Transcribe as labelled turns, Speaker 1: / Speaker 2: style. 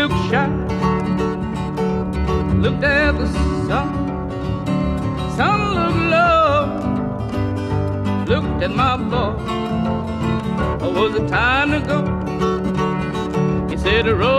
Speaker 1: looked shy, looked at the sun. Sun looked low, looked at my boy. Oh, was it time to go? He said, "Roll